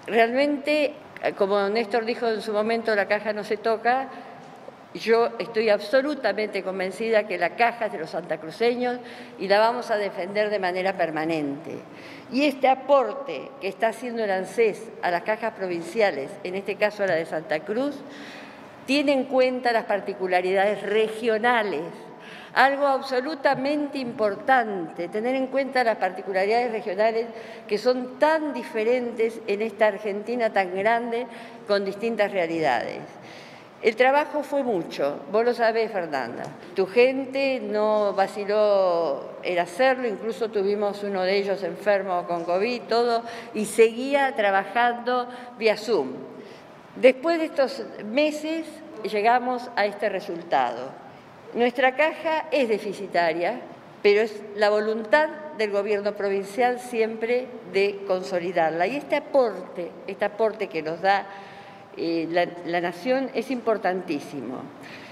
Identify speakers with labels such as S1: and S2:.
S1: Realmente, como Néstor dijo en su momento, la caja no se toca. Yo estoy absolutamente convencida que la caja es de los santacruceños y la vamos a defender de manera permanente. Y este aporte que está haciendo el ANSES a las cajas provinciales, en este caso a la de Santa Cruz, tiene en cuenta las particularidades regionales. Algo absolutamente importante, tener en cuenta las particularidades regionales que son tan diferentes en esta Argentina tan grande con distintas realidades. El trabajo fue mucho, vos lo sabés, Fernanda. Tu gente no vaciló en hacerlo, incluso tuvimos uno de ellos enfermo con COVID, todo, y seguía trabajando vía Zoom. Después de estos meses llegamos a este resultado. Nuestra caja es deficitaria, pero es la voluntad del gobierno provincial siempre de consolidarla. Y este aporte que nos da la Nación es importantísimo.